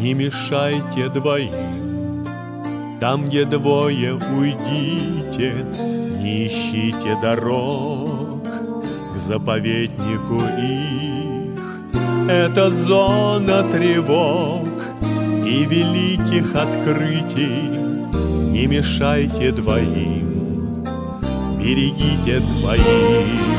не мешайте двоим. Там, где двое, уйдите, не ищите дорог к заповеднику их. Это зона тревог и великих открытий. Не мешайте двоим, берегите двоих.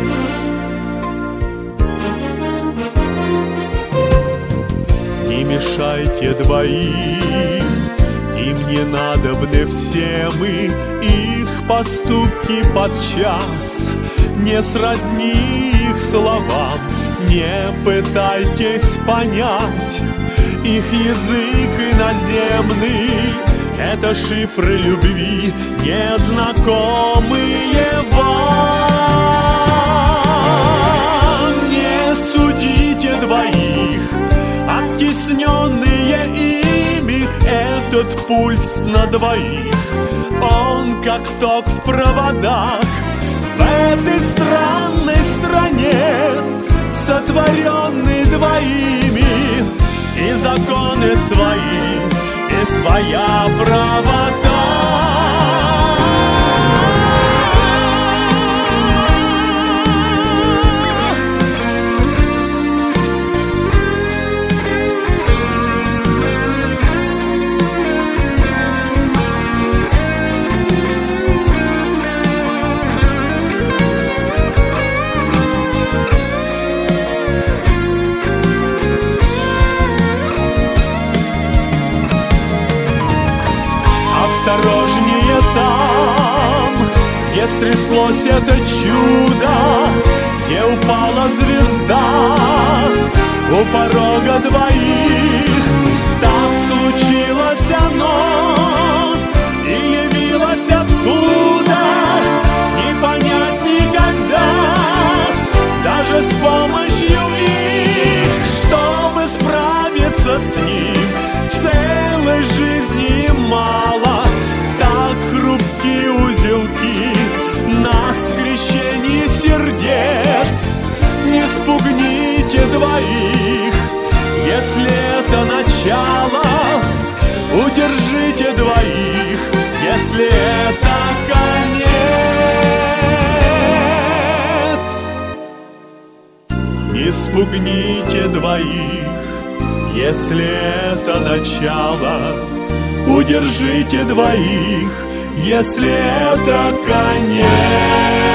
Не мешайте двоим, им не надобны все мы, их поступки подчас не сродни их словам. Не пытайтесь понять их язык иноземный, это шифры любви, незнакомые вам. Не судите двоих, оттесненные ими, этот пульс на двоих, он как ток в проводах. В этой странной стране, сотворенный двоими, и законы свои, и своя правота. Осторожнее там, где стряслось это чудо, где упала звезда у порога двоих. Там случилось оно и явилось откуда, не понять никогда, даже с помощью их, чтобы справиться с ним. Целой жизни мало, так хрупкие узелки на скрещении сердец. Не спугните двоих, если это начало, удержите двоих, если это конец. Не спугните двоих, если это начало, удержите двоих, если это конец.